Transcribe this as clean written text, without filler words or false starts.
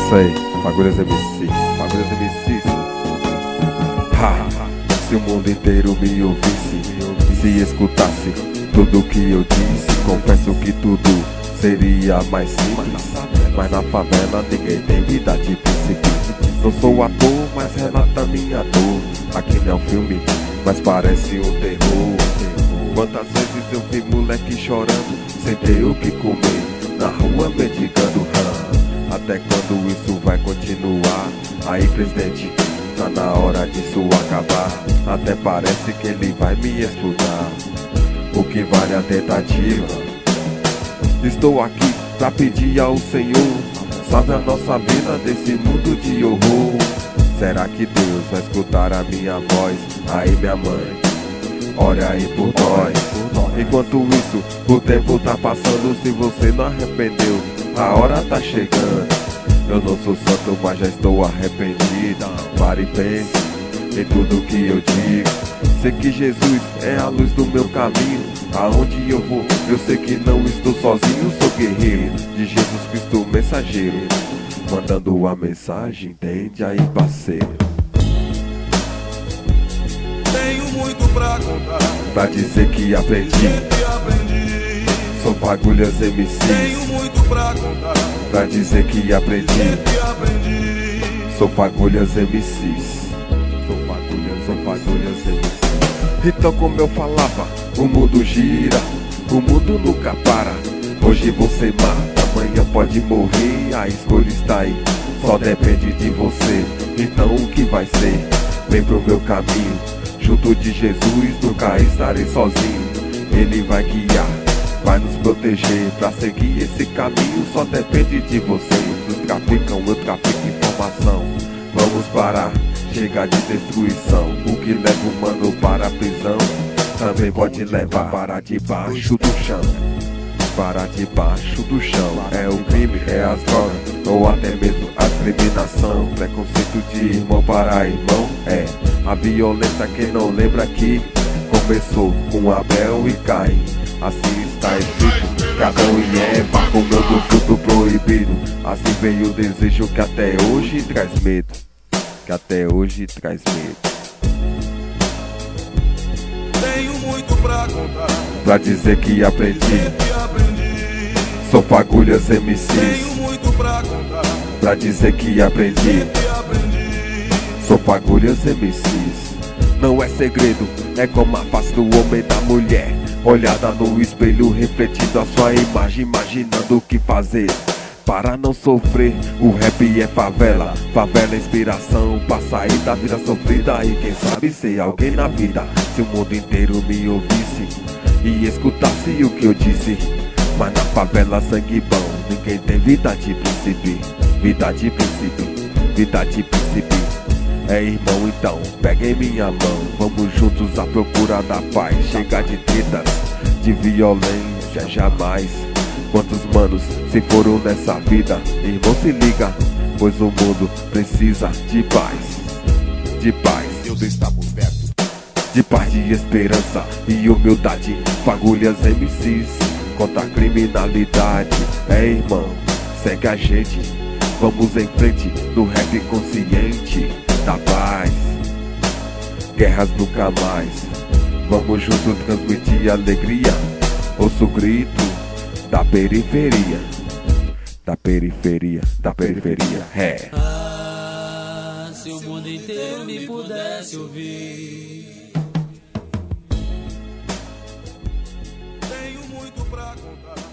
isso aí, Fagulhas MCs, Fagulhas MCs. Se o mundo inteiro me ouvisse, se escutasse tudo que eu disse, confesso que tudo seria mais simples. Mas na favela ninguém tem vida de príncipe. Não sou ator, mas relata minha dor. Aqui não é um filme, mas parece um terror. Quantas vezes eu vi moleque chorando, sem ter o que comer, na rua mendigando rã. Até quando isso vai continuar? Aí, presidente, tá na hora disso acabar. Até parece que ele vai me explodir. O que vale a tentativa? Estou aqui pra pedir ao Senhor, salve a nossa vida desse mundo de horror. Será que Deus vai escutar a minha voz? Aí, minha mãe, olha aí por nós. Enquanto isso, o tempo tá passando. Se você não arrependeu, a hora tá chegando. Eu não sou santo, mas já estou arrependido. Pare e pense em tudo que eu digo. Sei que Jesus é a luz do meu caminho. Aonde eu vou, eu sei que não estou sozinho. Sou guerreiro de Jesus Cristo, mensageiro, mandando a mensagem, entende aí, parceiro? Tenho muito pra contar, pra dizer que aprendi. Sou Fagulhas MCs. Tenho muito pra contar, pra dizer que aprendi. Sou Fagulhas MCs. Sou Fagulhas MCs. Então, como eu falava, o mundo gira, o mundo nunca para. Hoje você mata, amanhã pode morrer. A escolha está aí, só depende de você. Então o que vai ser? Vem pro meu caminho, junto de Jesus nunca estarei sozinho. Ele vai guiar, vai nos proteger. Pra seguir esse caminho só depende de você. Uns traficam, eu trafico informação. Vamos parar, chega de destruição. O que leva o mano para a prisão também pode levar para debaixo do chão. Para debaixo do chão. É o crime, é as drogas, ou até mesmo a discriminação. Preconceito de irmão para irmão. É a violência, quem não lembra que começou com Abel e Caim. Assim está escrito, Adão e Eva comendo o fruto proibido. Assim veio o desejo que até hoje traz medo. Que até hoje traz medo. Tenho muito pra contar, pra dizer que aprendi. Sou Fagulhas MCs. Tenho muito pra contar, pra dizer que aprendi. Sou Fagulhas MCs. Não é segredo, é como a face do homem e da mulher. Olhada no espelho, refletindo a sua imagem, imaginando o que fazer para não sofrer. O rap é favela, favela é inspiração pra sair da vida sofrida. E quem sabe ser alguém na vida. Se o mundo inteiro me ouvisse e escutasse o que eu disse. Mas na favela sangue bom, ninguém tem vida de príncipe. Vida de príncipe, vida de príncipe. É irmão, então peguem minha mão, vamos juntos à procura da paz. Chega de tretas, de violência jamais. Quantos manos se foram nessa vida? Irmão, se liga, pois o mundo precisa de paz. De paz, Deus está por perto. de paz, de esperança e humildade. Fagulhas MCs contra a criminalidade. É irmão, segue a gente, vamos em frente no rap consciente da paz. Guerras nunca mais, vamos juntos transmitir alegria. Ouço o grito da periferia, da periferia, da periferia. É. Ah, se o mundo inteiro me pudesse ouvir. Tenho muito pra contar.